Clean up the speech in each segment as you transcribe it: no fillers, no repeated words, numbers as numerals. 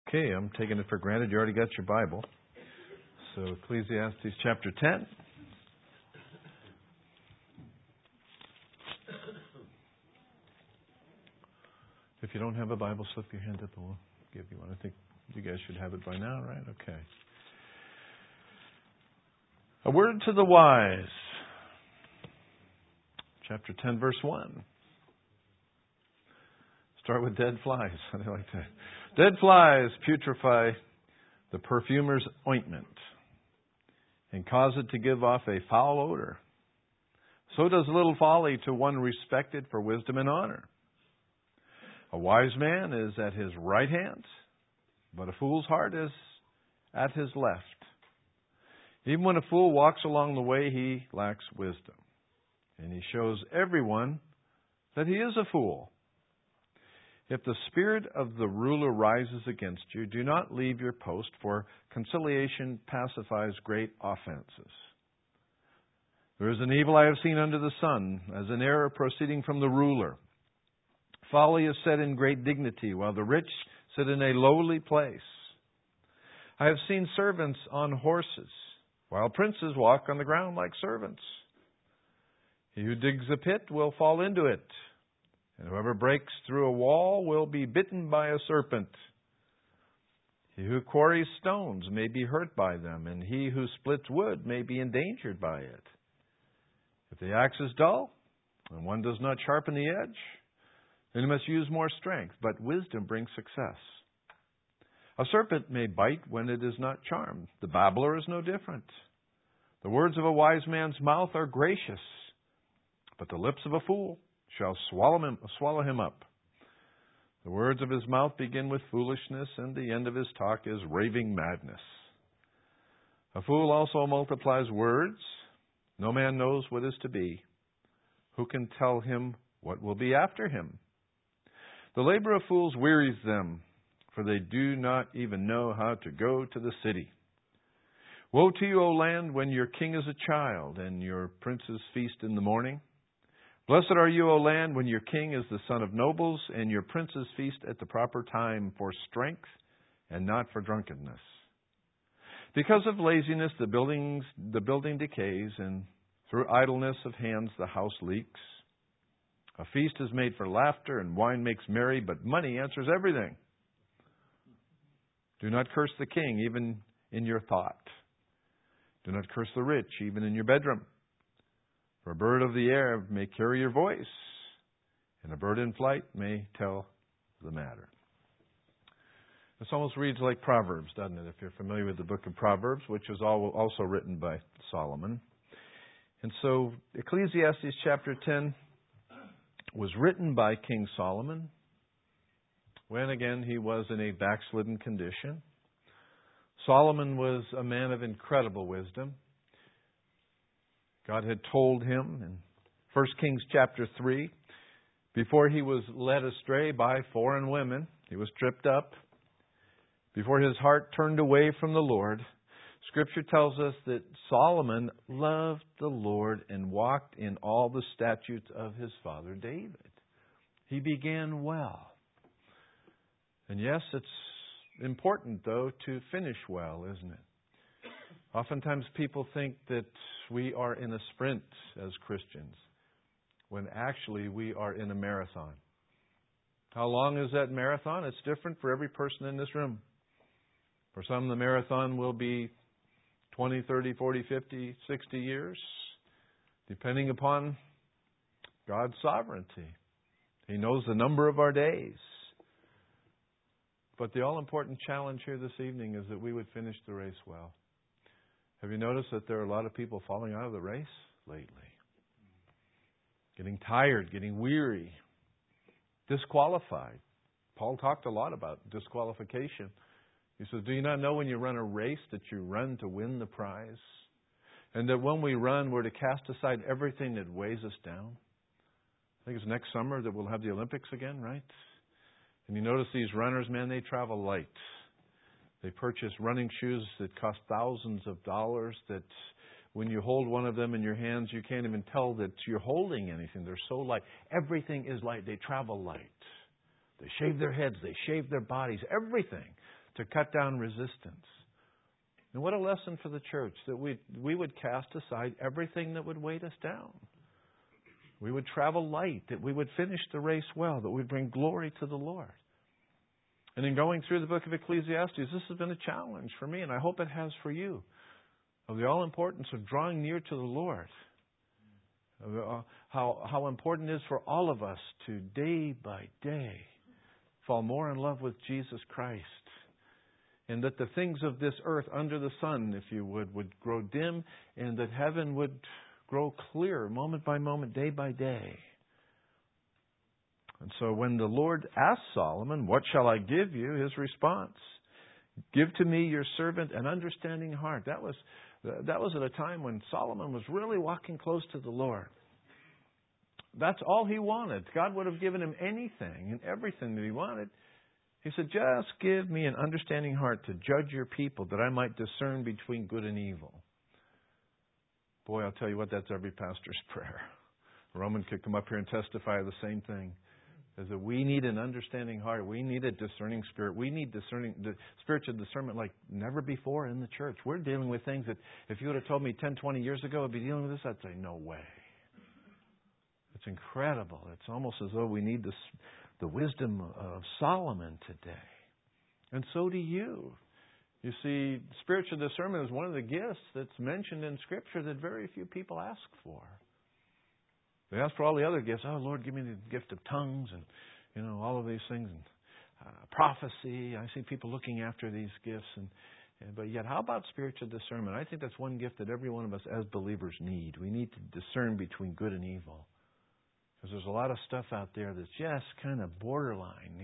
Okay, I'm taking it for granted you already got your Bible. So Ecclesiastes chapter 10. If you don't have a Bible, slip your hand up and we'll give you one. I think you guys should have it by now, right? Okay. A word to the wise. Chapter 10, verse 1. Start with dead flies. I like that. Dead flies putrefy the perfumer's ointment and cause it to give off a foul odor. So does little folly to one respected for wisdom and honor. A wise man is at his right hand, but a fool's heart is at his left. Even when a fool walks along the way, he lacks wisdom, and he shows everyone that he is a fool. If the spirit of the ruler rises against you, do not leave your post, for conciliation pacifies great offenses. There is an evil I have seen under the sun, as an error proceeding from the ruler. Folly is set in great dignity, while the rich sit in a lowly place. I have seen servants on horses, while princes walk on the ground like servants. He who digs a pit will fall into it, and whoever breaks through a wall will be bitten by a serpent. He who quarries stones may be hurt by them, and he who splits wood may be endangered by it. If the axe is dull, and one does not sharpen the edge, then he must use more strength, but wisdom brings success. A serpent may bite when it is not charmed. The babbler is no different. The words of a wise man's mouth are gracious, but the lips of a fool shall swallow him up. The words of his mouth begin with foolishness, and the end of his talk is raving madness. A fool also multiplies words. No man knows what is to be. Who can tell him what will be after him? The labor of fools wearies them, for they do not even know how to go to the city. Woe to you, O land, when your king is a child, and your princes feast in the morning. Blessed are you, O land, when your king is the son of nobles, and your princes feast at the proper time for strength and not for drunkenness. Because of laziness, the building decays, and through idleness of hands the house leaks. A feast is made for laughter, and wine makes merry, but money answers everything. Do not curse the king, even in your thought. Do not curse the rich, even in your bedroom. For a bird of the air may carry your voice, and a bird in flight may tell the matter. This almost reads like Proverbs, doesn't it? If you're familiar with the book of Proverbs, which was also written by Solomon. And so Ecclesiastes chapter 10 was written by King Solomon when, again, he was in a backslidden condition. Solomon was a man of incredible wisdom. God had told him in 1 Kings chapter 3, before he was led astray by foreign women, he was tripped up, before his heart turned away from the Lord, Scripture tells us that Solomon loved the Lord and walked in all the statutes of his father David. He began well. And yes, it's important, though, to finish well, isn't it? Oftentimes people think that we are in a sprint as Christians, when actually we are in a marathon. How long is that marathon? It's different for every person in this room. For some, the marathon will be 20, 30, 40, 50, 60 years, depending upon God's sovereignty. He knows the number of our days. But the all-important challenge here this evening is that we would finish the race well. Have you noticed that there are a lot of people falling out of the race lately? Getting tired, getting weary, disqualified. Paul talked a lot about disqualification. He says, do you not know when you run a race that you run to win the prize? And that when we run, we're to cast aside everything that weighs us down. I think it's next summer that we'll have the Olympics again, right? And you notice these runners, man, they travel light. They purchase running shoes that cost thousands of dollars that when you hold one of them in your hands, you can't even tell that you're holding anything. They're so light. Everything is light. They travel light. They shave their heads. They shave their bodies. Everything to cut down resistance. And what a lesson for the church, that we would cast aside everything that would weight us down. We would travel light, that we would finish the race well, that we'd bring glory to the Lord. And in going through the book of Ecclesiastes, this has been a challenge for me, and I hope it has for you, of the all-importance of drawing near to the Lord. How important it is for all of us to, day by day, fall more in love with Jesus Christ. And that the things of this earth under the sun, if you would grow dim, and that heaven would grow clear moment by moment, day by day. And so when the Lord asked Solomon, "What shall I give you?" his response, "Give to me your servant an understanding heart." That was at a time when Solomon was really walking close to the Lord. That's all he wanted. God would have given him anything and everything that he wanted. He said, "Just give me an understanding heart to judge your people, that I might discern between good and evil." Boy, I'll tell you what, that's every pastor's prayer. Roman could come up here and testify the same thing. Is that we need an understanding heart. We need a discerning spirit. We need spiritual discernment like never before in the church. We're dealing with things that if you would have told me 10, 20 years ago I'd be dealing with this, I'd say, no way. It's incredible. It's almost as though we need the wisdom of Solomon today. And so do you. You see, spiritual discernment is one of the gifts that's mentioned in Scripture that very few people ask for. They ask for all the other gifts. Oh, Lord, give me the gift of tongues and, all of these things. And prophecy. I see people looking after these gifts. But yet, how about spiritual discernment? I think that's one gift that every one of us as believers need. We need to discern between good and evil. Because there's a lot of stuff out there that's just kind of borderline,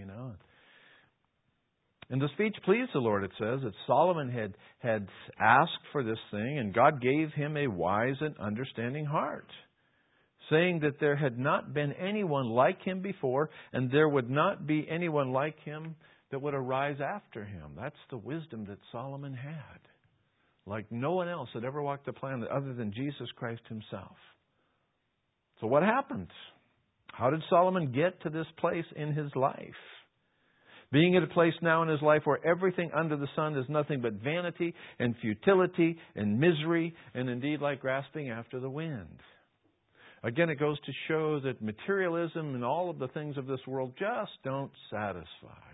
And the speech pleased the Lord, it says, that Solomon had asked for this thing, and God gave him a wise and understanding heart, saying that there had not been anyone like him before, and there would not be anyone like him that would arise after him. That's the wisdom that Solomon had. Like no one else had ever walked the planet other than Jesus Christ himself. So what happened? How did Solomon get to this place in his life? Being at a place now in his life where everything under the sun is nothing but vanity and futility and misery, and indeed like grasping after the wind. Again, it goes to show that materialism and all of the things of this world just don't satisfy.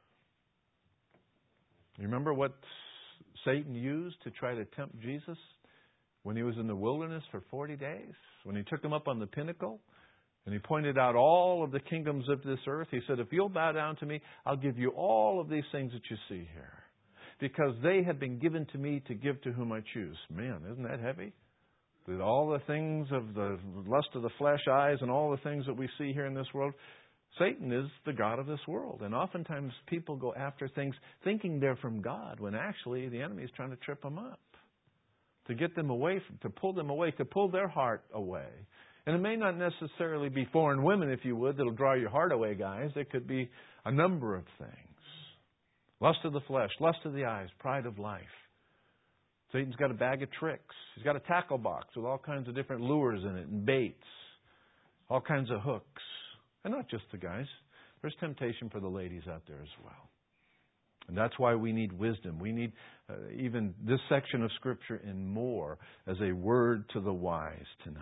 You remember what Satan used to try to tempt Jesus when he was in the wilderness for 40 days? When he took him up on the pinnacle and he pointed out all of the kingdoms of this earth. He said, if you'll bow down to me, I'll give you all of these things that you see here. Because they have been given to me to give to whom I choose. Man, isn't that heavy? That all the things of the lust of the flesh, eyes, and all the things that we see here in this world, Satan is the god of this world. And oftentimes people go after things thinking they're from God, when actually the enemy is trying to trip them up. To get them away, to pull them away, to pull their heart away. And it may not necessarily be foreign women, if you would, that'll draw your heart away, guys. It could be a number of things. Lust of the flesh, lust of the eyes, pride of life. Satan's got a bag of tricks. He's got a tackle box with all kinds of different lures in it and baits. All kinds of hooks. And not just the guys. There's temptation for the ladies out there as well. And that's why we need wisdom. We need even this section of Scripture and more as a word to the wise tonight.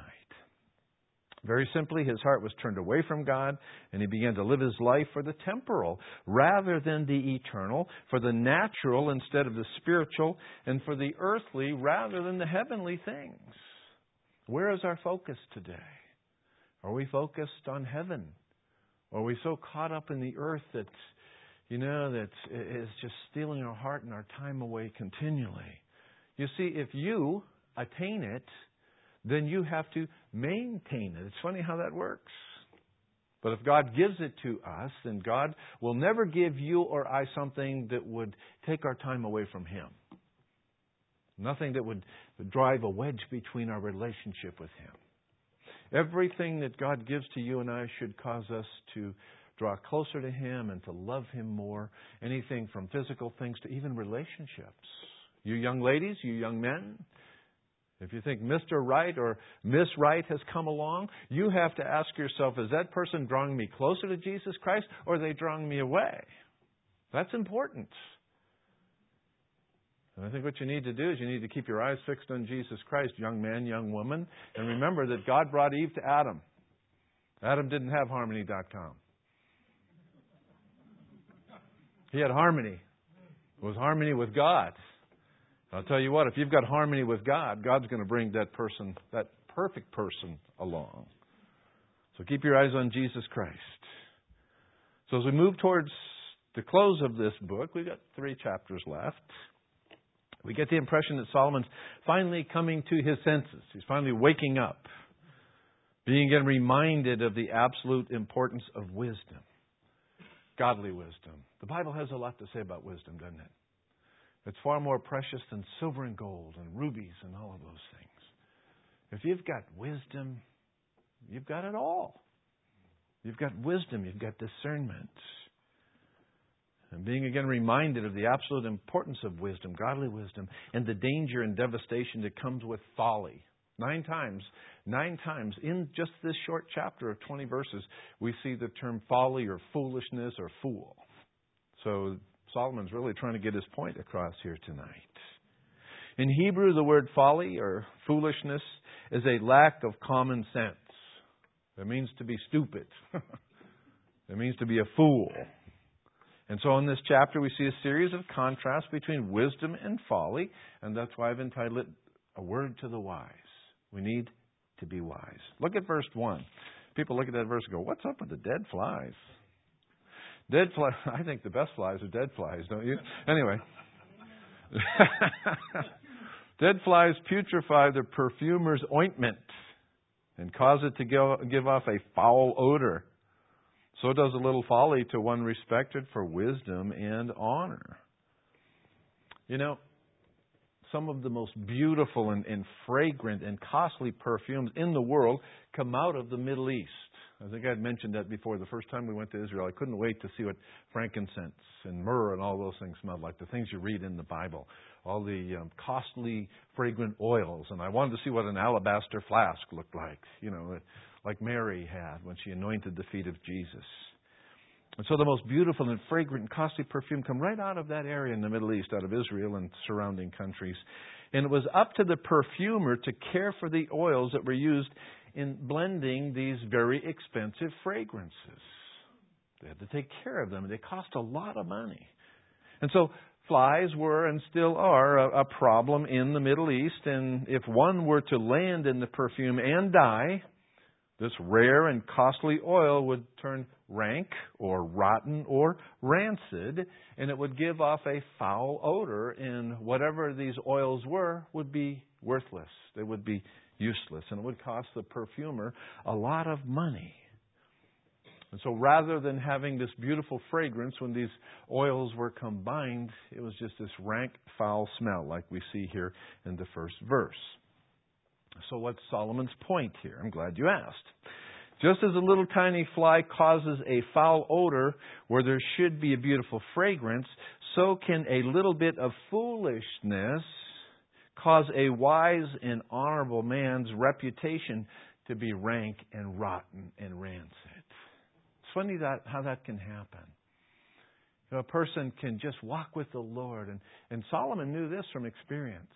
Very simply, his heart was turned away from God, and he began to live his life for the temporal rather than the eternal, for the natural instead of the spiritual, and for the earthly rather than the heavenly things. Where is our focus today? Are we focused on heaven? Or are we so caught up in the earth that, that is just stealing our heart and our time away continually? You see, if you attain it, then you have to maintain it. It's funny how that works. But if God gives it to us, then God will never give you or I something that would take our time away from Him. Nothing that would drive a wedge between our relationship with Him. Everything that God gives to you and I should cause us to draw closer to Him and to love Him more. Anything from physical things to even relationships. You young ladies, you young men, if you think Mr. Right or Miss Right has come along, you have to ask yourself, is that person drawing me closer to Jesus Christ or are they drawing me away? That's important. And I think what you need to do is you need to keep your eyes fixed on Jesus Christ, young man, young woman. And remember that God brought Eve to Adam. Adam didn't have harmony.com. He had harmony. It was harmony with God. I'll tell you what, if you've got harmony with God, God's going to bring that person, that perfect person along. So keep your eyes on Jesus Christ. So as we move towards the close of this book, we've got 3 chapters left. We get the impression that Solomon's finally coming to his senses. He's finally waking up, being again reminded of the absolute importance of wisdom, godly wisdom. The Bible has a lot to say about wisdom, doesn't it? It's far more precious than silver and gold and rubies and all of those things. If you've got wisdom, you've got it all. You've got wisdom, you've got discernment. And being again reminded of the absolute importance of wisdom, godly wisdom, and the danger and devastation that comes with folly. 9 times in just this short chapter of 20 verses, we see the term folly or foolishness or fool. So Solomon's really trying to get his point across here tonight. In Hebrew, the word folly or foolishness is a lack of common sense. It means to be stupid. It means to be a fool. And so in this chapter, we see a series of contrasts between wisdom and folly, and that's why I've entitled it, A Word to the Wise. We need to be wise. Look at verse 1. People look at that verse and go, what's up with the dead flies? Dead flies, I think the best flies are dead flies, don't you? Anyway. Dead flies putrefy the perfumer's ointment and cause it to give off a foul odor. So does a little folly to one respected for wisdom and honor. You know, some of the most beautiful and fragrant and costly perfumes in the world come out of the Middle East. I think I had mentioned that before. The first time we went to Israel, I couldn't wait to see what frankincense and myrrh and all those things smelled like, the things you read in the Bible, all the costly, fragrant oils. And I wanted to see what an alabaster flask looked like, you know, like Mary had when she anointed the feet of Jesus. And so the most beautiful and fragrant and costly perfume come right out of that area in the Middle East, out of Israel and surrounding countries. And it was up to the perfumer to care for the oils that were used in blending these very expensive fragrances. They had to take care of them. They cost a lot of money. And so flies were and still are a problem in the Middle East. And if one were to land in the perfume and die, this rare and costly oil would turn rank or rotten or rancid, and it would give off a foul odor, and whatever these oils were would be worthless. They would be useless, and it would cost the perfumer a lot of money. And so rather than having this beautiful fragrance when these oils were combined, it was just this rank, foul smell like we see here in the first verse. So what's Solomon's point here? I'm glad you asked. Just as a little tiny fly causes a foul odor where there should be a beautiful fragrance, so can a little bit of foolishness cause a wise and honorable man's reputation to be rank and rotten and rancid. It's funny how that can happen. You know, a person can just walk with the Lord, and Solomon knew this from experience.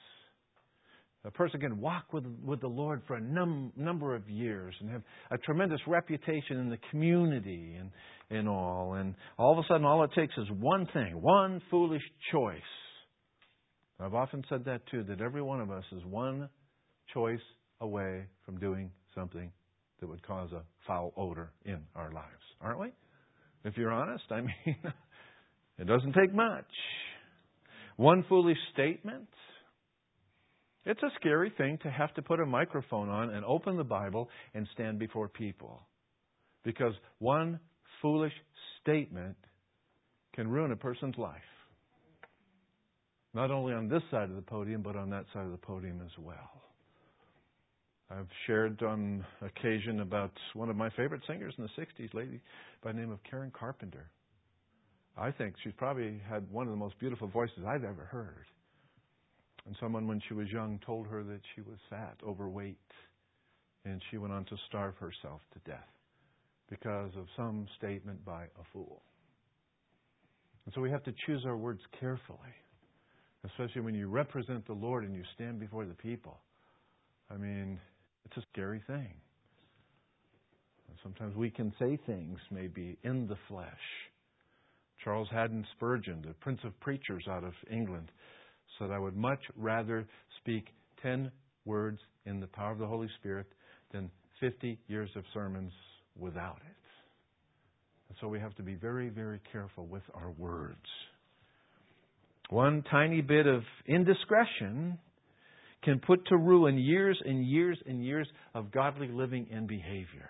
A person can walk with the Lord for a number of years and have a tremendous reputation in the community and all. And all of a sudden, all it takes is one thing, one foolish choice. I've often said that too, that every one of us is one choice away from doing something that would cause a foul odor in our lives, aren't we? If you're honest, I mean, it doesn't take much. One foolish statement. It's a scary thing to have to put a microphone on and open the Bible and stand before people. Because one foolish statement can ruin a person's life. Not only on this side of the podium, but on that side of the podium as well. I've shared on occasion about one of my favorite singers in the 60s, lady by the name of Karen Carpenter. I think she's probably had one of the most beautiful voices I've ever heard. And someone, when she was young, told her that she was fat, overweight, and she went on to starve herself to death because of some statement by a fool. And so we have to choose our words carefully. Especially when you represent the Lord and you stand before the people. I mean, it's a scary thing. Sometimes we can say things maybe in the flesh. Charles Haddon Spurgeon, the Prince of Preachers out of England, said, "I would much rather speak 10 words in the power of the Holy Spirit than 50 years of sermons without it." And so we have to be very, very careful with our words. One tiny bit of indiscretion can put to ruin years and years and years of godly living and behavior.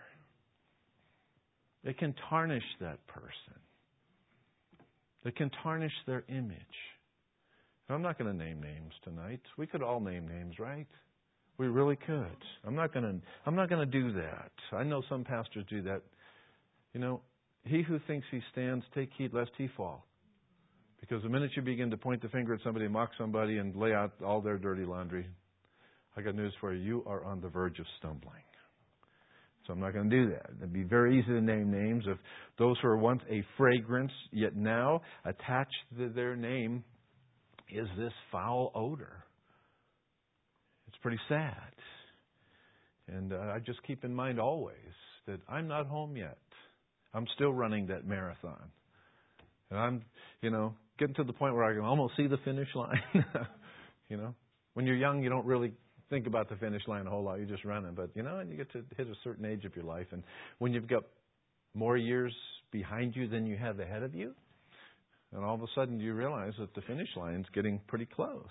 It can tarnish that person. It can tarnish their image. And I'm not going to name names tonight. We could all name names, right? We really could. I'm not going to do that. I know some pastors do that. You know, he who thinks he stands, take heed lest he fall. Because the minute you begin to point the finger at somebody, mock somebody, and lay out all their dirty laundry, I got news for you. You are on the verge of stumbling. So I'm not going to do that. It'd be very easy to name names of those who were once a fragrance, yet now attached to their name is this foul odor. It's pretty sad. And I just keep in mind always that I'm not home yet. I'm still running that marathon. And I'm, getting to the point where I can almost see the finish line. When you're young, you don't really think about the finish line a whole lot. You're just running. But, and you get to hit a certain age of your life. And when you've got more years behind you than you have ahead of you, and all of a sudden you realize that the finish line's getting pretty close.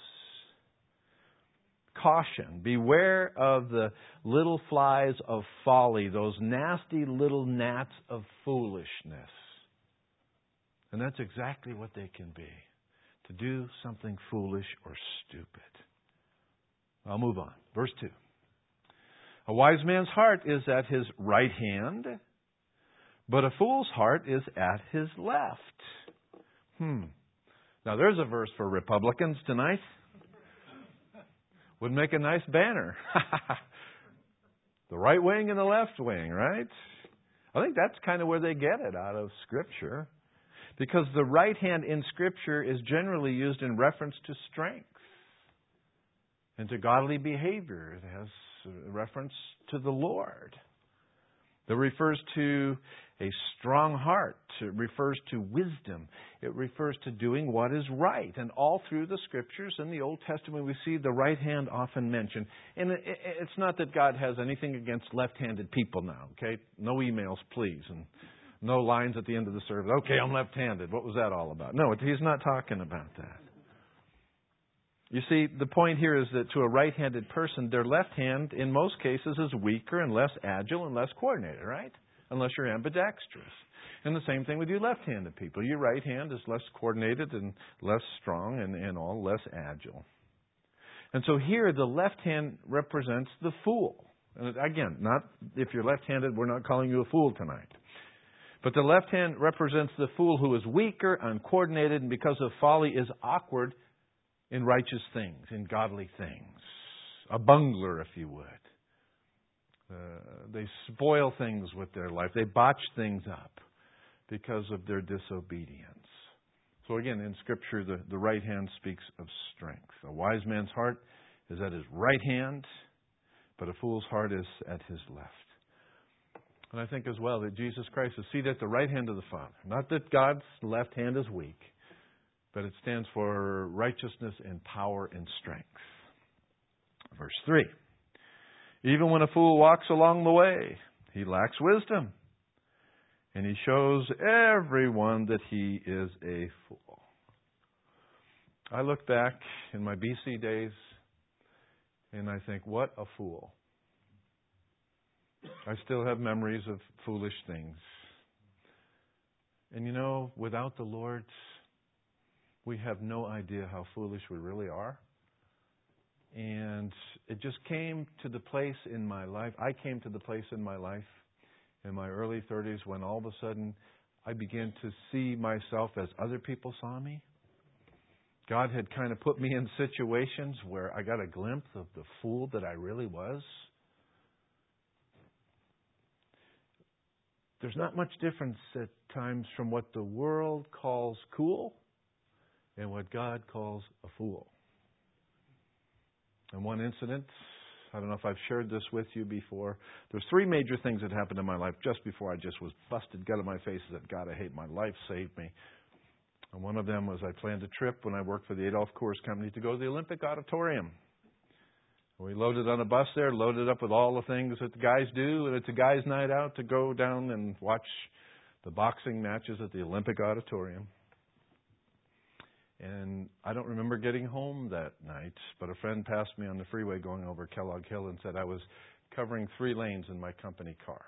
Caution. Beware of the little flies of folly, those nasty little gnats of foolishness. And that's exactly what they can be. To do something foolish or stupid. I'll move on. Verse 2. A wise man's heart is at his right hand, but a fool's heart is at his left. Now there's a verse for Republicans tonight. Would make a nice banner. The right wing and the left wing, right? I think that's kind of where they get it out of Scripture. Because the right hand in Scripture is generally used in reference to strength and to godly behavior. It has a reference to the Lord. It refers to a strong heart. It refers to wisdom. It refers to doing what is right. And all through the Scriptures in the Old Testament, we see the right hand often mentioned. And it's not that God has anything against left-handed people now, okay? No emails, please. And no lines at the end of the service. Okay, I'm left-handed. What was that all about? No, he's not talking about that. You see, the point here is that to a right-handed person, their left hand, in most cases, is weaker and less agile and less coordinated, right? Unless you're ambidextrous. And the same thing with you left-handed people. Your right hand is less coordinated and less strong and all less agile. And so here, the left hand represents the fool. And again, not if you're left-handed, we're not calling you a fool tonight. But the left hand represents the fool who is weaker, uncoordinated, and because of folly is awkward in righteous things, in godly things. A bungler, if you would. They spoil things with their life. They botch things up because of their disobedience. So again, in Scripture, the right hand speaks of strength. A wise man's heart is at his right hand, but a fool's heart is at his left. And I think as well that Jesus Christ is seated at the right hand of the Father. Not that God's left hand is weak, but it stands for righteousness and power and strength. Verse 3. Even when a fool walks along the way, he lacks wisdom, and he shows everyone that he is a fool. I look back in my BC days, and I think, what a fool. I still have memories of foolish things. And without the Lord, we have no idea how foolish we really are. And it just came to the place in my life. I came to the place in my life in my early 30s when all of a sudden I began to see myself as other people saw me. God had kind of put me in situations where I got a glimpse of the fool that I really was. There's not much difference at times from what the world calls cool and what God calls a fool. And one incident, I don't know if I've shared this with you before. There's three major things that happened in my life just before I just was busted gut in my face that God, I hate my life, saved me. And one of them was I planned a trip when I worked for the Adolph Coors Company to go to the Olympic Auditorium. We loaded on a bus there, loaded up with all the things that the guys do, and it's a guy's night out to go down and watch the boxing matches at the Olympic Auditorium. And I don't remember getting home that night, but a friend passed me on the freeway going over Kellogg Hill and said I was covering 3 lanes in my company car.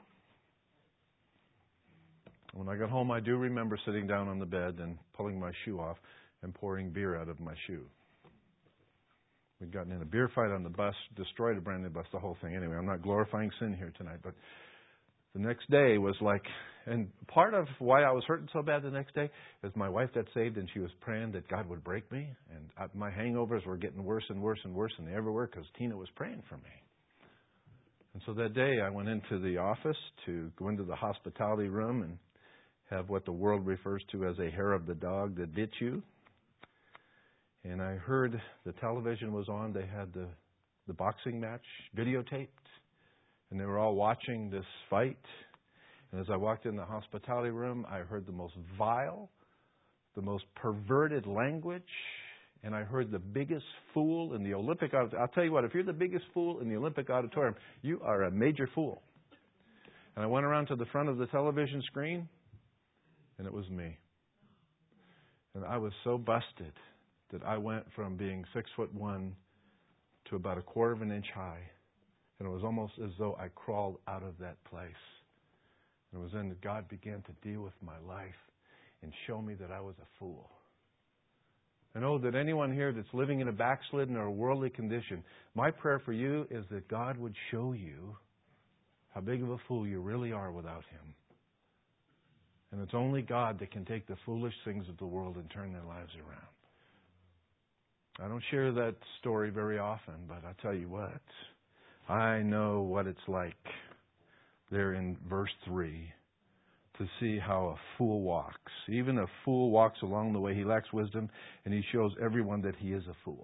When I got home, I do remember sitting down on the bed and pulling my shoe off and pouring beer out of my shoe. We'd gotten in a beer fight on the bus, destroyed a brand new bus, the whole thing. Anyway, I'm not glorifying sin here tonight, but the next day was like, and part of why I was hurting so bad the next day is my wife got saved and she was praying that God would break me. And my hangovers were getting worse and worse and worse than they ever were because Tina was praying for me. And so that day I went into the office to go into the hospitality room and have what the world refers to as a hair of the dog that bit you. And I heard the television was on. They had the boxing match videotaped. And they were all watching this fight. And as I walked in the hospitality room, I heard the most vile, the most perverted language. And I heard the biggest fool in the Olympic Auditorium. I'll tell you what, if you're the biggest fool in the Olympic Auditorium, you are a major fool. And I went around to the front of the television screen, and it was me. And I was so busted that I went from being 6'1" to about a quarter of an inch high. And it was almost as though I crawled out of that place. And it was then that God began to deal with my life and show me that I was a fool. I know that anyone here that's living in a backslidden or a worldly condition, my prayer for you is that God would show you how big of a fool you really are without Him. And it's only God that can take the foolish things of the world and turn their lives around. I don't share that story very often, but I tell you what, I know what it's like there in verse 3 to see how a fool walks. Even a fool walks along the way. He lacks wisdom, and he shows everyone that he is a fool.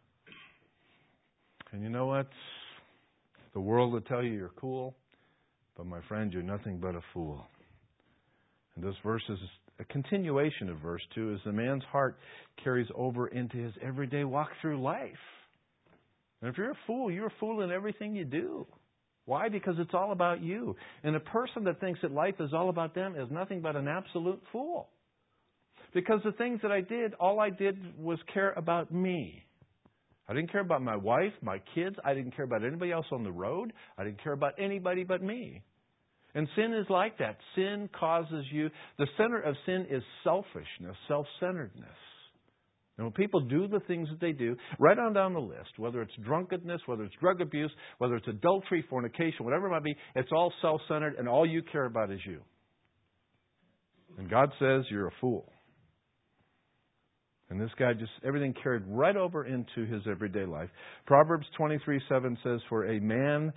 And you know what? The world will tell you you're cool, but my friend, you're nothing but a fool. And this verse is a continuation of verse 2, as the man's heart carries over into his everyday walk through life. And if you're a fool, you're a fool in everything you do. Why? Because it's all about you. And a person that thinks that life is all about them is nothing but an absolute fool. Because the things that I did, all I did was care about me. I didn't care about my wife, my kids. I didn't care about anybody else on the road. I didn't care about anybody but me. And sin is like that. Sin causes you... The center of sin is selfishness, self-centeredness. And when people do the things that they do, right on down the list, whether it's drunkenness, whether it's drug abuse, whether it's adultery, fornication, whatever it might be, it's all self-centered and all you care about is you. And God says you're a fool. And this guy just, everything carried right over into his everyday life. Proverbs 23:7 says, For as a man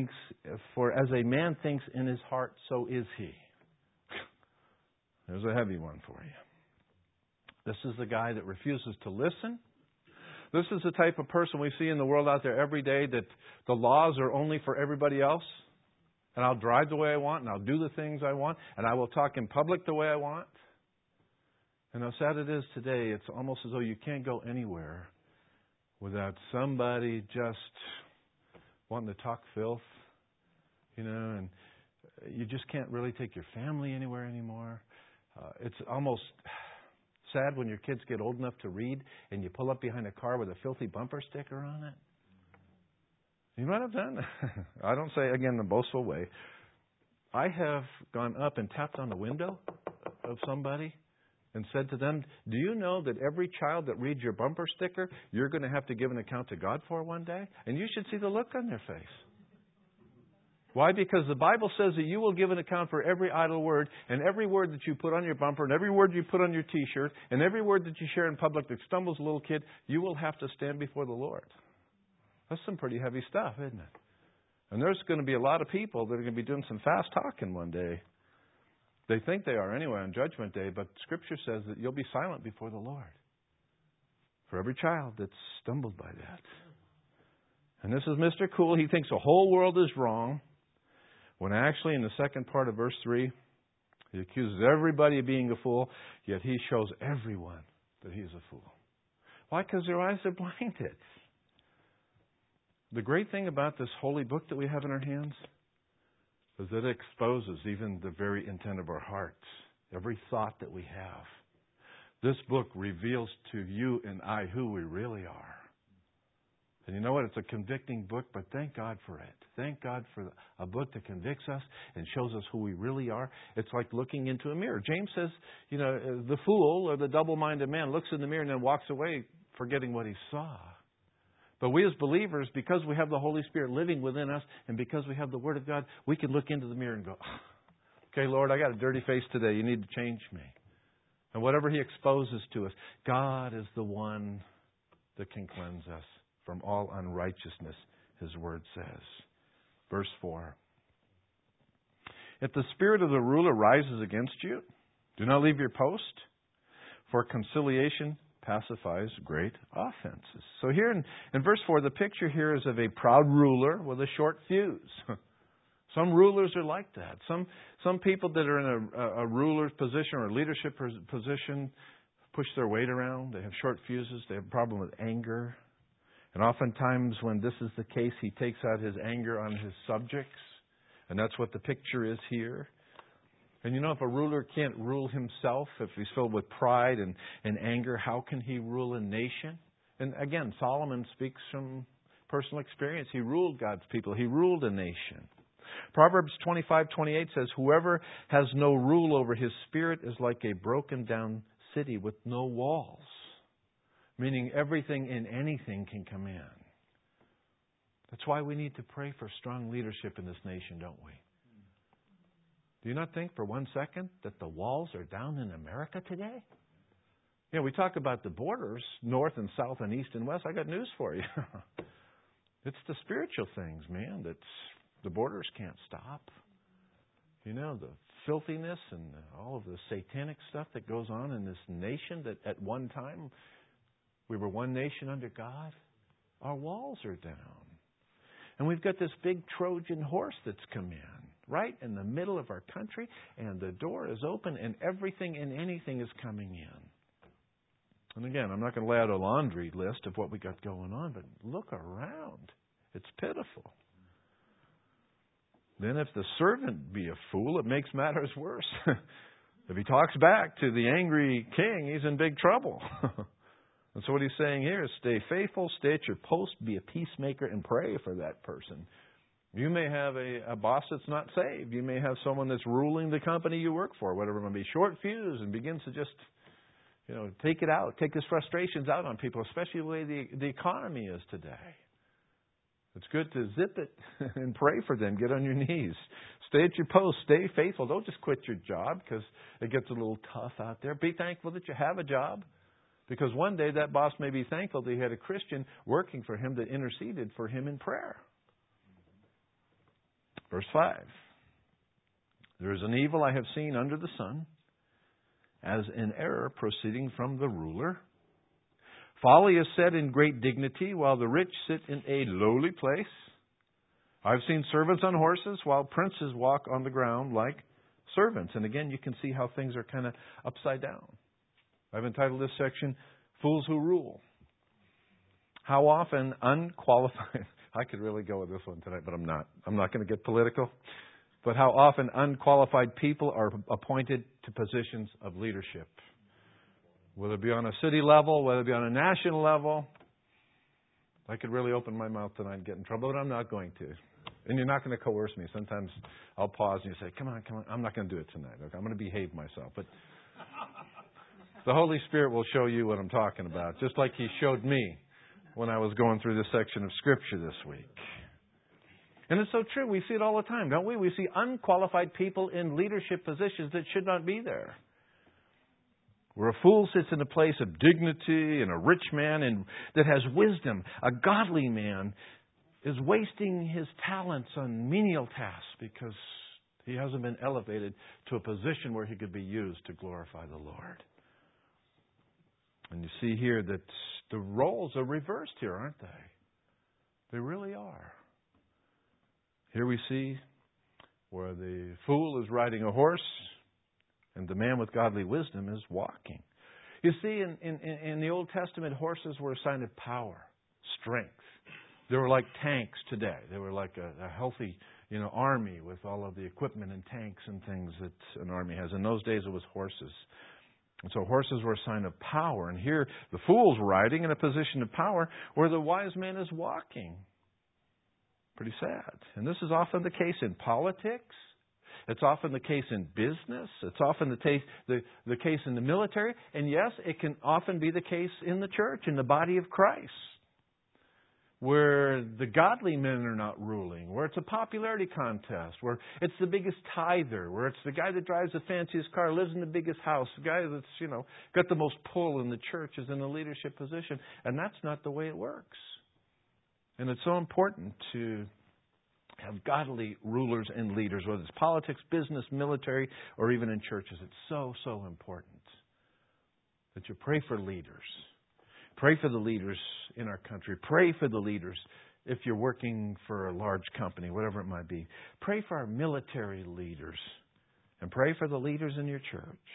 thinks in his heart, so is he. There's a heavy one for you. This is the guy that refuses to listen. This is the type of person we see in the world out there every day, that the laws are only for everybody else. And I'll drive the way I want, and I'll do the things I want, and I will talk in public the way I want. And how sad it is today, it's almost as though you can't go anywhere without somebody just wanting to talk filth, and you just can't really take your family anywhere anymore. It's almost sad when your kids get old enough to read and you pull up behind a car with a filthy bumper sticker on it. You know what I've done? I don't say, again, in a boastful way. I have gone up and tapped on the window of somebody and said to them, do you know that every child that reads your bumper sticker, you're going to have to give an account to God for one day? And you should see the look on their face. Why? Because the Bible says that you will give an account for every idle word, and every word that you put on your bumper, and every word you put on your T-shirt, and every word that you share in public that stumbles a little kid, you will have to stand before the Lord. That's some pretty heavy stuff, isn't it? And there's going to be a lot of people that are going to be doing some fast talking one day. They think they are anyway on Judgment Day, but Scripture says that you'll be silent before the Lord for every child that's stumbled by that. And this is Mr. Cool. He thinks the whole world is wrong, when actually in the second part of verse 3, he accuses everybody of being a fool, yet he shows everyone that he is a fool. Why? Because their eyes are blinded. The great thing about this holy book that we have in our hands is that it exposes even the very intent of our hearts, every thought that we have. This book reveals to you and I who we really are. And you know what? It's a convicting book, but thank God for it. Thank God for a book that convicts us and shows us who we really are. It's like looking into a mirror. James says, the fool or the double-minded man looks in the mirror and then walks away forgetting what he saw. But we as believers, because we have the Holy Spirit living within us and because we have the Word of God, we can look into the mirror and go, okay, Lord, I got a dirty face today. You need to change me. And whatever He exposes to us, God is the one that can cleanse us from all unrighteousness, His Word says. Verse 4. If the spirit of the ruler rises against you, do not leave your post, for conciliation pacifies great offenses. So here in verse 4, the picture here is of a proud ruler with a short fuse. Some rulers are like that. Some people that are in a ruler's position or a leadership position push their weight around. They have short fuses. They have a problem with anger. And oftentimes when this is the case, he takes out his anger on his subjects. And that's what the picture is here. And if a ruler can't rule himself, if he's filled with pride and anger, how can he rule a nation? And again, Solomon speaks from personal experience. He ruled God's people. He ruled a nation. Proverbs 25:28 says, whoever has no rule over his spirit is like a broken down city with no walls. Meaning everything and anything can come in. That's why we need to pray for strong leadership in this nation, don't we? Do you not think for one second that the walls are down in America today? We talk about the borders, north and south and east and west. I got news for you. It's the spiritual things, man, that the borders can't stop. The filthiness and all of the satanic stuff that goes on in this nation that at one time we were one nation under God. Our walls are down. And we've got this big Trojan horse that's come in, right in the middle of our country, and the door is open, and everything and anything is coming in. And again, I'm not going to lay out a laundry list of what we got going on, but look around. It's pitiful. Then if the servant be a fool, it makes matters worse. If he talks back to the angry king, he's in big trouble. And so what he's saying here is stay faithful, stay at your post, be a peacemaker, and pray for that person. You may have a boss that's not saved. You may have someone that's ruling the company you work for, whatever it may be, short fuse, and begins to just, take it out, take his frustrations out on people, especially the way the economy is today. It's good to zip it and pray for them. Get on your knees. Stay at your post. Stay faithful. Don't just quit your job because it gets a little tough out there. Be thankful that you have a job. Because one day that boss may be thankful that he had a Christian working for him that interceded for him in prayer. Verse 5. There is an evil I have seen under the sun, as an error proceeding from the ruler. Folly is set in great dignity, while the rich sit in a lowly place. I've seen servants on horses, while princes walk on the ground like servants. And again, you can see how things are kind of upside down. I've entitled this section, Fools Who Rule. How often unqualified... I could really go with this one tonight, but I'm not. I'm not going to get political. But how often unqualified people are appointed to positions of leadership. Whether it be on a city level, whether it be on a national level. I could really open my mouth tonight and get in trouble, but I'm not going to. And you're not going to coerce me. Sometimes I'll pause and you say, come on. I'm not going to do it tonight. Okay? I'm going to behave myself. But the Holy Spirit will show you what I'm talking about, just like He showed me when I was going through this section of Scripture this week. And it's so true. We see it all the time, don't we? We see unqualified people in leadership positions that should not be there. Where a fool sits in a place of dignity and a rich man that has wisdom, a godly man is wasting his talents on menial tasks because he hasn't been elevated to a position where he could be used to glorify the Lord. And you see here that the roles are reversed here, aren't they? They really are. Here we see where the fool is riding a horse and the man with godly wisdom is walking. You see, in the Old Testament, horses were a sign of power, strength. They were like tanks today. They were like a healthy, army with all of the equipment and tanks and things that an army has. In those days, it was horses. And so horses were a sign of power. And here, the fool's riding in a position of power where the wise man is walking. Pretty sad. And this is often the case in politics. It's often the case in business. It's often the case in the military. And yes, it can often be the case in the church, in the body of Christ, where the godly men are not ruling, where it's a popularity contest, where it's the biggest tither, where it's the guy that drives the fanciest car, lives in the biggest house, the guy that's, got the most pull in the church is in a leadership position. And that's not the way it works. And it's so important to have godly rulers and leaders, whether it's politics, business, military, or even in churches. It's so, so important that you pray for leaders. Pray for the leaders in our country. Pray for the leaders if you're working for a large company, whatever it might be. Pray for our military leaders. And pray for the leaders in your church.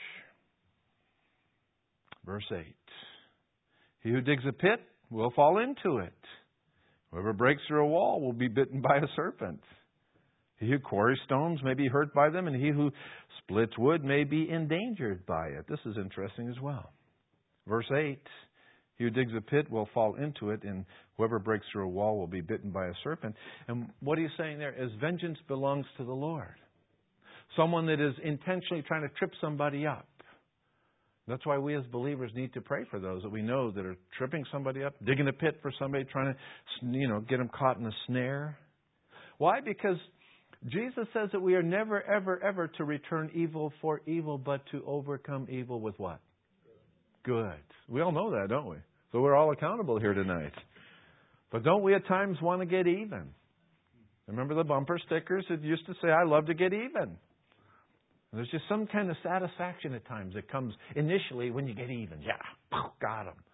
Verse 8. He who digs a pit will fall into it. Whoever breaks through a wall will be bitten by a serpent. He who quarries stones may be hurt by them, and he who splits wood may be endangered by it. This is interesting as well. Verse 8, he who digs a pit will fall into it, and whoever breaks through a wall will be bitten by a serpent. And what he's saying there is vengeance belongs to the Lord. Someone that is intentionally trying to trip somebody up. That's why we as believers need to pray for those that we know that are tripping somebody up, digging a pit for somebody, trying to, get them caught in a snare. Why? Because Jesus says that we are never, ever, ever to return evil for evil, but to overcome evil with what? Good. We all know that, don't we? So we're all accountable here tonight. But don't we at times want to get even? Remember the bumper stickers that used to say, I love to get even. There's just some kind of satisfaction at times that comes initially when you get even. Yeah, got him.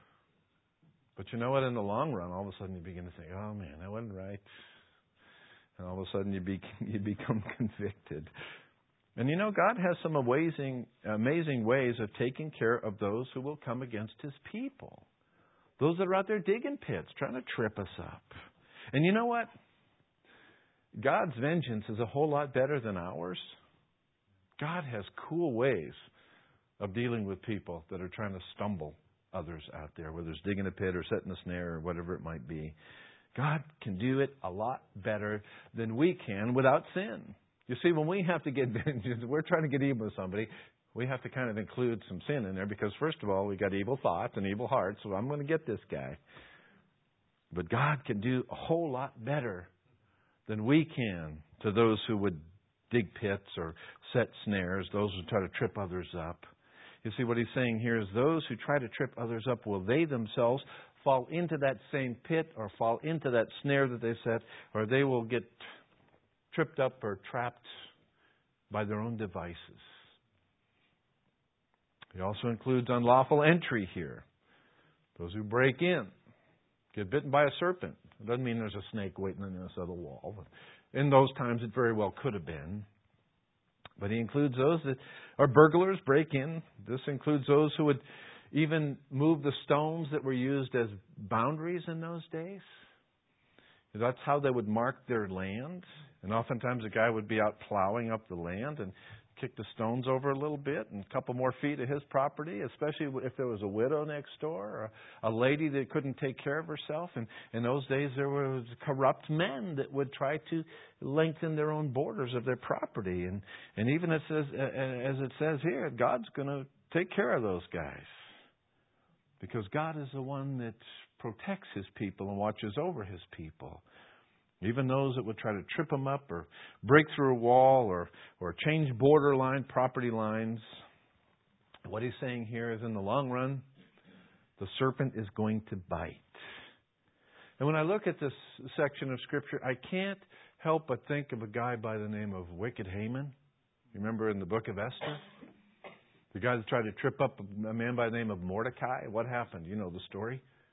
But you know what? In the long run, all of a sudden you begin to think, oh man, that wasn't right. And all of a sudden you become convicted. And God has some amazing ways of taking care of those who will come against His people. Those that are out there digging pits, trying to trip us up. And you know what? God's vengeance is a whole lot better than ours. God has cool ways of dealing with people that are trying to stumble others out there, whether it's digging a pit or setting a snare or whatever it might be. God can do it a lot better than we can without sin. You see, when we have to get vengeance, we're trying to get even with somebody, we have to kind of include some sin in there because, first of all, we got evil thoughts and evil hearts, so I'm going to get this guy. But God can do a whole lot better than we can to those who would dig pits or set snares, those who try to trip others up. You see, what he's saying here is those who try to trip others up, will they themselves fall into that same pit or fall into that snare that they set, or they will get tripped up or trapped by their own devices. He also includes unlawful entry here. Those who break in, get bitten by a serpent. It doesn't mean there's a snake waiting on the other side of the wall. In those times, it very well could have been. But he includes those that are burglars, break in. This includes those who would even move the stones that were used as boundaries in those days. That's how they would mark their land. And oftentimes a guy would be out plowing up the land and kick the stones over a little bit and a couple more feet of his property, especially if there was a widow next door or a lady that couldn't take care of herself. And in those days, there was corrupt men that would try to lengthen their own borders of their property. And even as it says here, God's going to take care of those guys because God is the one that protects His people and watches over His people. Even those that would try to trip them up or break through a wall or change borderline property lines. What he's saying here is in the long run, the serpent is going to bite. And when I look at this section of Scripture, I can't help but think of a guy by the name of Wicked Haman. You remember in the book of Esther? The guy that tried to trip up a man by the name of Mordecai. What happened? You know the story.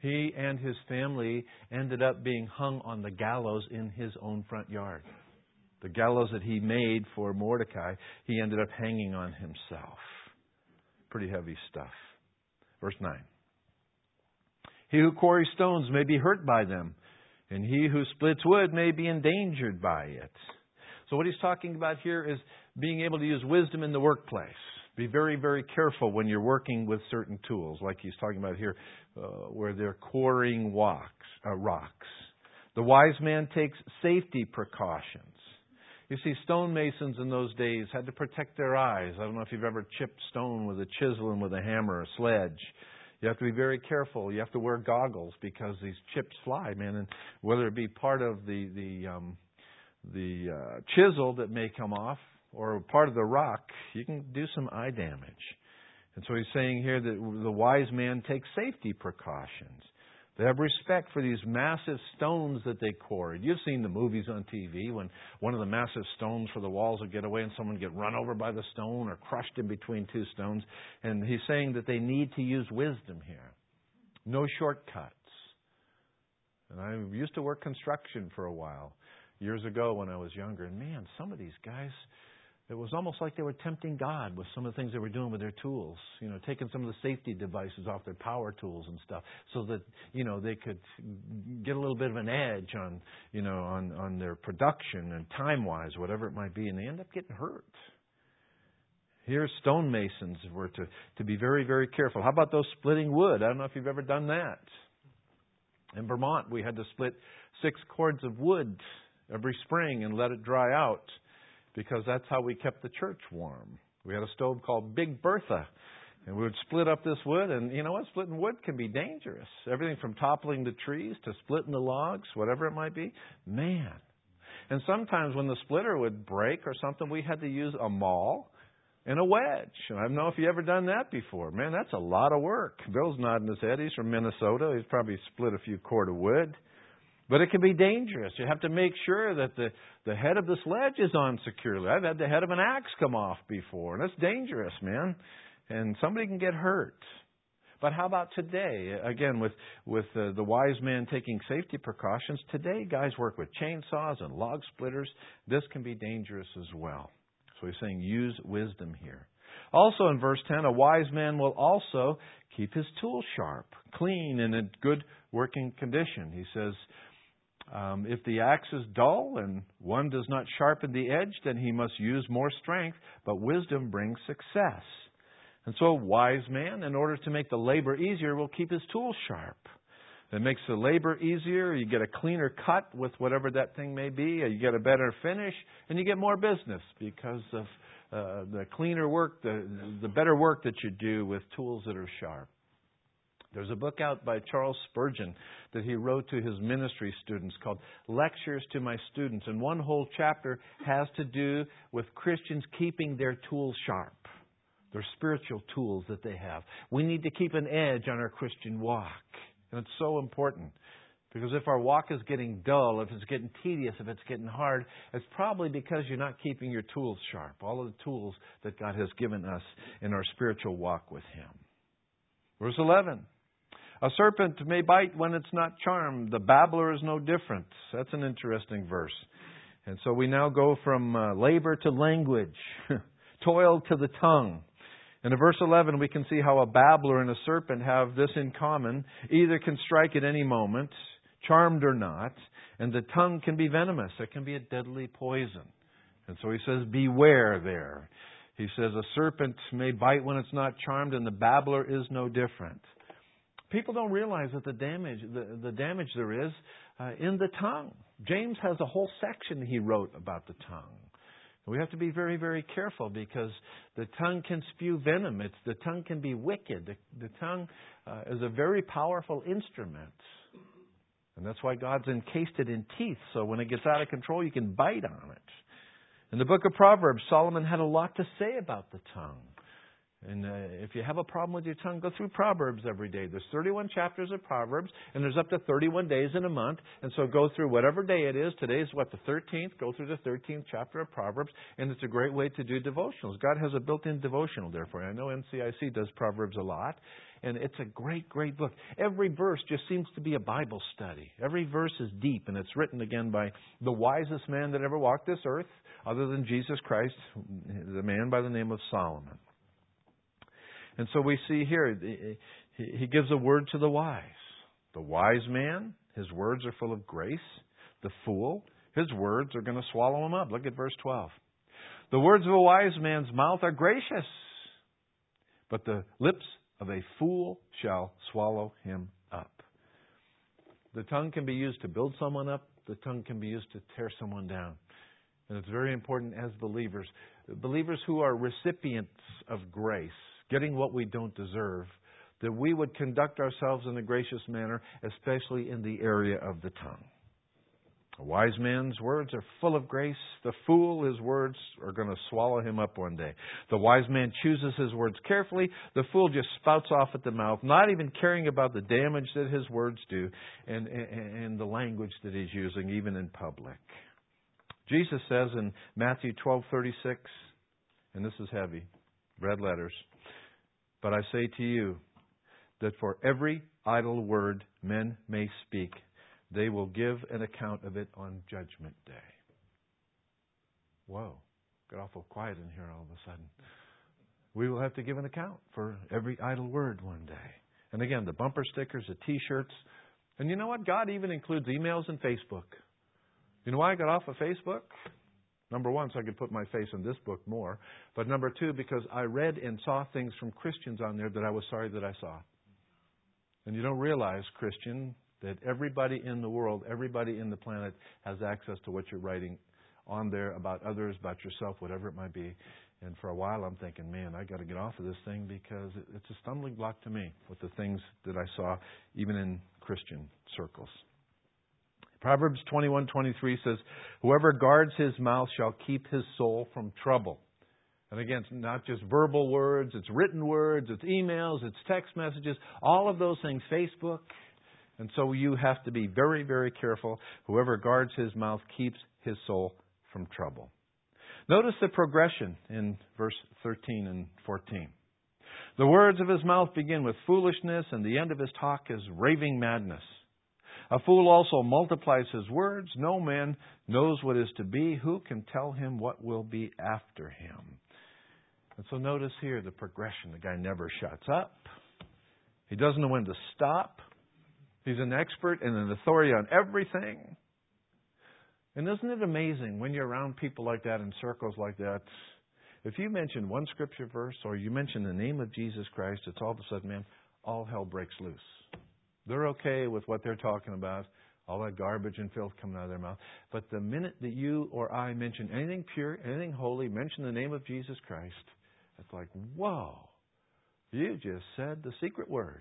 He and his family ended up being hung on the gallows in his own front yard. The gallows that he made for Mordecai, he ended up hanging on himself. Pretty heavy stuff. Verse 9. He who quarries stones may be hurt by them, and he who splits wood may be endangered by it. So what he's talking about here is being able to use wisdom in the workplace. Be very, very careful when you're working with certain tools, like he's talking about here, where they're quarrying rocks. The wise man takes safety precautions. You see, stonemasons in those days had to protect their eyes. I don't know if you've ever chipped stone with a chisel and with a hammer or a sledge. You have to be very careful. You have to wear goggles because these chips fly, man. And whether it be part of the chisel that may come off or part of the rock, you can do some eye damage. And so he's saying here that the wise man takes safety precautions. They have respect for these massive stones that they quarried. You've seen the movies on TV when one of the massive stones for the walls would get away and someone would get run over by the stone or crushed in between two stones. And he's saying that they need to use wisdom here. No shortcuts. And I used to work construction for a while, years ago when I was younger. And man, some of these guys, it was almost like they were tempting God with some of the things they were doing with their tools. You know, taking some of the safety devices off their power tools and stuff so that, you know, they could get a little bit of an edge on, you know, on their production and time-wise, whatever it might be, and they end up getting hurt. Here, stonemasons were to be very, very careful. How about those splitting wood? I don't know if you've ever done that. In Vermont, we had to split 6 cords of wood every spring and let it dry out, because that's how we kept the church warm. We had a stove called Big Bertha, and we would split up this wood. And you know what? Splitting wood can be dangerous. Everything from toppling the trees to splitting the logs, whatever it might be. Man. And sometimes when the splitter would break or something, we had to use a maul and a wedge. And I don't know if you've ever done that before. Man, that's a lot of work. Bill's nodding his head. He's from Minnesota. He's probably split a few cord of wood. But it can be dangerous. You have to make sure that the head of the sledge is on securely. I've had the head of an axe come off before, and it's dangerous, man. And somebody can get hurt. But how about today? Again, with the wise man taking safety precautions, today guys work with chainsaws and log splitters. This can be dangerous as well. So he's saying use wisdom here. Also in verse 10, a wise man will also keep his tools sharp, clean, and in good working condition. He says, if the axe is dull and one does not sharpen the edge, then he must use more strength, but wisdom brings success. And so a wise man, in order to make the labor easier, will keep his tools sharp. It makes the labor easier. You get a cleaner cut with whatever that thing may be. You get a better finish, and you get more business because of the cleaner work, the better work that you do with tools that are sharp. There's a book out by Charles Spurgeon that he wrote to his ministry students called Lectures to My Students. And one whole chapter has to do with Christians keeping their tools sharp, their spiritual tools that they have. We need to keep an edge on our Christian walk. And it's so important. Because if our walk is getting dull, if it's getting tedious, if it's getting hard, it's probably because you're not keeping your tools sharp. All of the tools that God has given us in our spiritual walk with Him. Verse 11. A serpent may bite when it's not charmed. The babbler is no different. That's an interesting verse. And so we now go from labor to language, toil to the tongue. And in verse 11, we can see how a babbler and a serpent have this in common. Either can strike at any moment, charmed or not, and the tongue can be venomous. It can be a deadly poison. And so he says, beware there. He says, a serpent may bite when it's not charmed, and the babbler is no different. People don't realize that the damage there is in the tongue. James has a whole section he wrote about the tongue. We have to be very, very careful because the tongue can spew venom. The tongue can be wicked. The tongue is a very powerful instrument. And that's why God's encased it in teeth. So when it gets out of control, you can bite on it. In the book of Proverbs, Solomon had a lot to say about the tongue. And if you have a problem with your tongue, go through Proverbs every day. There's 31 chapters of Proverbs, and there's up to 31 days in a month. And so go through whatever day it is. Today's the 13th. Go through the 13th chapter of Proverbs, and it's a great way to do devotionals. God has a built-in devotional there for you. I know NCIC does Proverbs a lot. And it's a great, great book. Every verse just seems to be a Bible study. Every verse is deep, and it's written again by the wisest man that ever walked this earth, other than Jesus Christ, the man by the name of Solomon. And so we see here, he gives a word to the wise. The wise man, his words are full of grace. The fool, his words are going to swallow him up. Look at verse 12. The words of a wise man's mouth are gracious, but the lips of a fool shall swallow him up. The tongue can be used to build someone up. The tongue can be used to tear someone down. And it's very important as believers who are recipients of grace, getting what we don't deserve, that we would conduct ourselves in a gracious manner, especially in the area of the tongue. A wise man's words are full of grace. The fool, his words are going to swallow him up one day. The wise man chooses his words carefully. The fool just spouts off at the mouth, not even caring about the damage that his words do and the language that he's using, even in public. Jesus says in Matthew 12:36, and this is heavy, red letters, but I say to you that for every idle word men may speak, they will give an account of it on Judgment Day. Whoa, got awful quiet in here all of a sudden. We will have to give an account for every idle word one day. And again, the bumper stickers, the T-shirts. And you know what? God even includes emails and Facebook. You know why I got off of Facebook? Number one, so I could put my face in this book more. But number two, because I read and saw things from Christians on there that I was sorry that I saw. And you don't realize, Christian, that everybody in the world, everybody in the planet has access to what you're writing on there about others, about yourself, whatever it might be. And for a while I'm thinking, man, I got to get off of this thing because it's a stumbling block to me with the things that I saw even in Christian circles. Proverbs 21:23 says, whoever guards his mouth shall keep his soul from trouble. And again, it's not just verbal words, it's written words, it's emails, it's text messages, all of those things, Facebook. And so you have to be very, very careful. Whoever guards his mouth keeps his soul from trouble. Notice the progression in verse 13 and 14. The words of his mouth begin with foolishness, and the end of his talk is raving madness. A fool also multiplies his words. No man knows what is to be. Who can tell him what will be after him? And so notice here the progression. The guy never shuts up. He doesn't know when to stop. He's an expert and an authority on everything. And isn't it amazing when you're around people like that in circles like that, if you mention one scripture verse or you mention the name of Jesus Christ, it's all of a sudden, man, all hell breaks loose. They're okay with what they're talking about, all that garbage and filth coming out of their mouth. But the minute that you or I mention anything pure, anything holy, mention the name of Jesus Christ, it's like, whoa, you just said the secret word.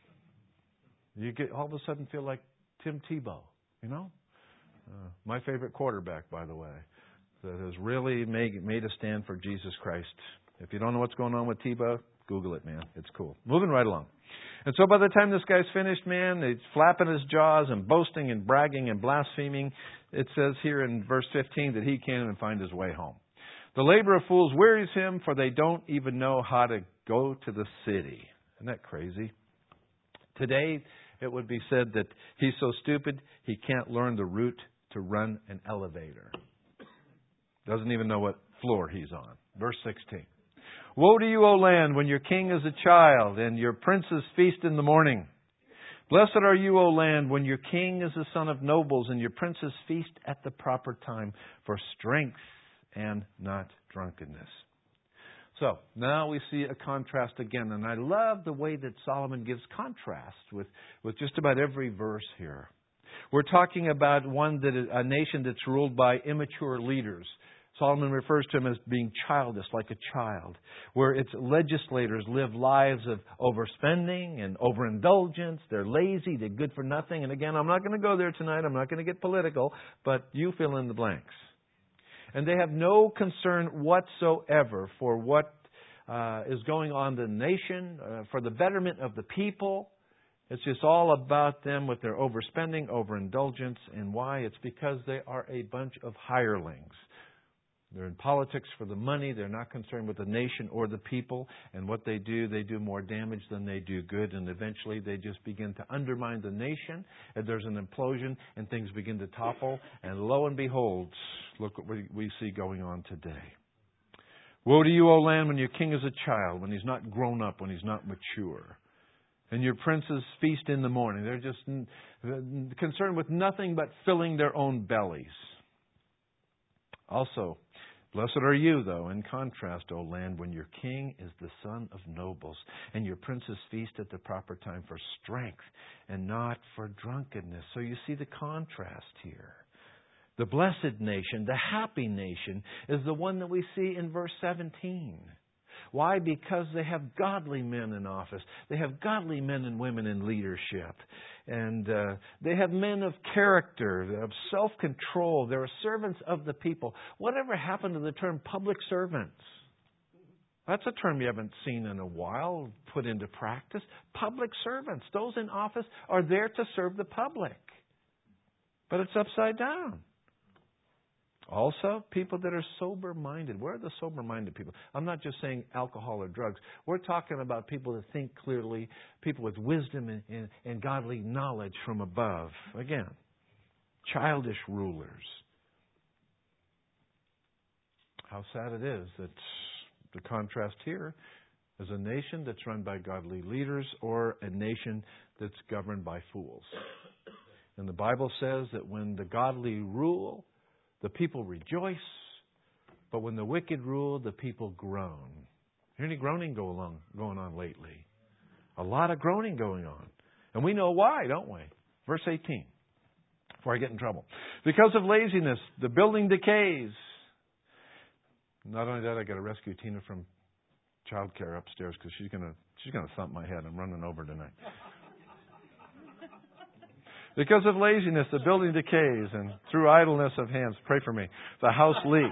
You get all of a sudden feel like Tim Tebow, you know? My favorite quarterback, by the way, that has really made a stand for Jesus Christ. If you don't know what's going on with Tebow, Google it, man. It's cool. Moving right along. And so by the time this guy's finished, man, he's flapping his jaws and boasting and bragging and blaspheming. It says here in verse 15 that he can't even find his way home. The labor of fools wearies him, for they don't even know how to go to the city. Isn't that crazy? Today, it would be said that he's so stupid, he can't learn the route to run an elevator. Doesn't even know what floor he's on. Verse 16. Woe to you, O land, when your king is a child and your princes feast in the morning. Blessed are you, O land, when your king is a son of nobles and your princes feast at the proper time for strength and not drunkenness. So, now we see a contrast again. And I love the way that Solomon gives contrast with just about every verse here. We're talking about a nation that's ruled by immature leaders. Solomon refers to them as being childish, like a child, where its legislators live lives of overspending and overindulgence. They're lazy, they're good for nothing. And again, I'm not going to go there tonight. I'm not going to get political, but you fill in the blanks. And they have no concern whatsoever for what is going on in the nation, for the betterment of the people. It's just all about them with their overspending, overindulgence. And why? It's because they are a bunch of hirelings. They're in politics for the money. They're not concerned with the nation or the people. And what they do more damage than they do good. And eventually they just begin to undermine the nation. And there's an implosion and things begin to topple. And lo and behold, look what we see going on today. Woe to you, O land, when your king is a child, when he's not grown up, when he's not mature. And your princes feast in the morning. They're just concerned with nothing but filling their own bellies. Also, blessed are you, though, in contrast, O land, when your king is the son of nobles, and your princes feast at the proper time for strength and not for drunkenness. So you see the contrast here. The blessed nation, the happy nation, is the one that we see in verse 17. Why? Because they have godly men in office. They have godly men and women in leadership. And they have men of character, of self-control. They're servants of the people. Whatever happened to the term public servants? That's a term you haven't seen in a while, put into practice. Public servants. Those in office are there to serve the public. But it's upside down. Also, people that are sober-minded. Where are the sober-minded people? I'm not just saying alcohol or drugs. We're talking about people that think clearly, people with wisdom and godly knowledge from above. Again, childish rulers. How sad it is that the contrast here is a nation that's run by godly leaders or a nation that's governed by fools. And the Bible says that when the godly rule, the people rejoice, but when the wicked rule, the people groan. Hear any groaning going on lately? A lot of groaning going on. And we know why, don't we? Verse 18, before I get in trouble. Because of laziness, the building decays. Not only that, I got to rescue Tina from childcare upstairs because she's gonna thump my head. I'm running over tonight. Because of laziness, the building decays, and through idleness of hands, pray for me, the house leaks.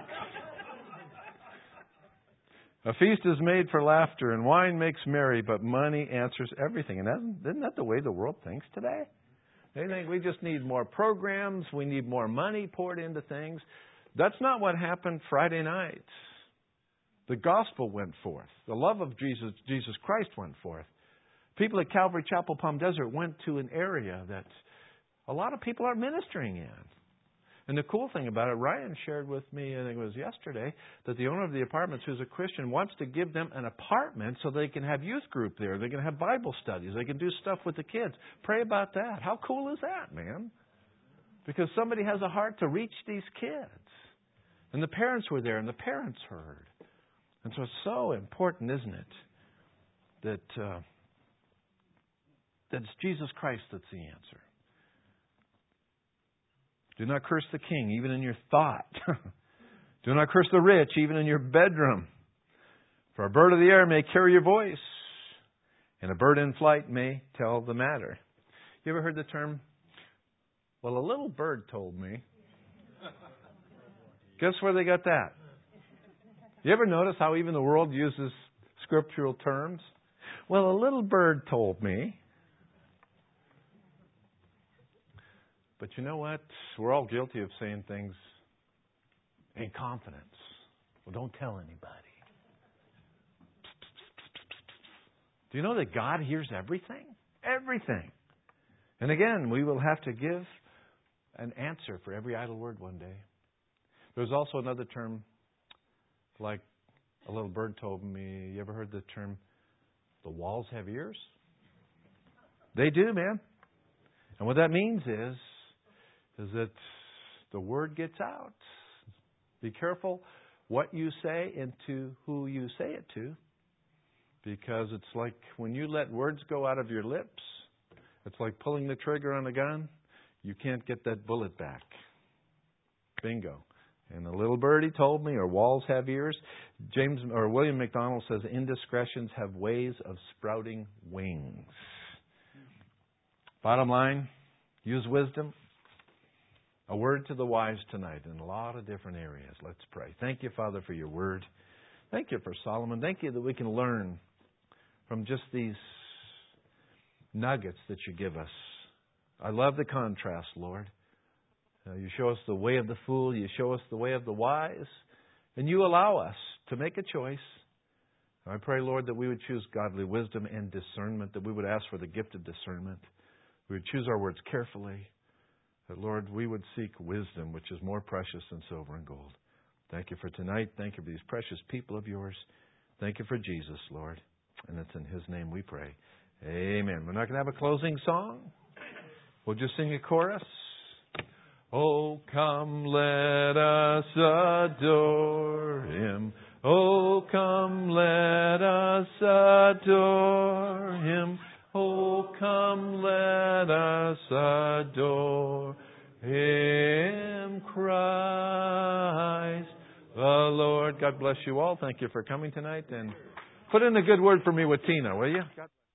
A feast is made for laughter, and wine makes merry, but money answers everything. And isn't that the way the world thinks today? They think we just need more programs, we need more money poured into things. That's not what happened Friday night. The gospel went forth. The love of Jesus Christ went forth. People at Calvary Chapel, Palm Desert went to an area that a lot of people are ministering in. And the cool thing about it, Ryan shared with me, I think it was yesterday, that the owner of the apartments, who's a Christian, wants to give them an apartment so they can have youth group there. They can have Bible studies. They can do stuff with the kids. Pray about that. How cool is that, man? Because somebody has a heart to reach these kids. And the parents were there, and the parents heard. And so it's so important, isn't it, that it's Jesus Christ that's the answer. Do not curse the king, even in your thought. Do not curse the rich, even in your bedroom. For a bird of the air may carry your voice, and a bird in flight may tell the matter. You ever heard the term, well, a little bird told me? Guess where they got that? You ever notice how even the world uses scriptural terms? Well, a little bird told me. But you know what? We're all guilty of saying things in confidence. Well, don't tell anybody. Do you know that God hears everything? Everything. And again, we will have to give an answer for every idle word one day. There's also another term, like a little bird told me. You ever heard the term, the walls have ears? They do, man. And what that means is that the word gets out. Be careful what you say and to who you say it to. Because it's like when you let words go out of your lips, it's like pulling the trigger on a gun. You can't get that bullet back. Bingo. And the little birdie told me, or walls have ears. William MacDonald says, indiscretions have ways of sprouting wings. Bottom line, use wisdom. A word to the wise tonight in a lot of different areas. Let's pray. Thank you, Father, for your word. Thank you for Solomon. Thank you that we can learn from just these nuggets that you give us. I love the contrast, Lord. You show us the way of the fool. You show us the way of the wise. And you allow us to make a choice. I pray, Lord, that we would choose godly wisdom and discernment, that we would ask for the gift of discernment. We would choose our words carefully. That, Lord, we would seek wisdom, which is more precious than silver and gold. Thank you for tonight. Thank you for these precious people of yours. Thank you for Jesus, Lord. And it's in His name we pray. Amen. We're not going to have a closing song. We'll just sing a chorus. Oh, come, let us adore Him. Oh, come, let us adore Him. Oh, come, let us adore Him, Christ the Lord. God bless you all. Thank you for coming tonight. And put in a good word for me with Tina, will you?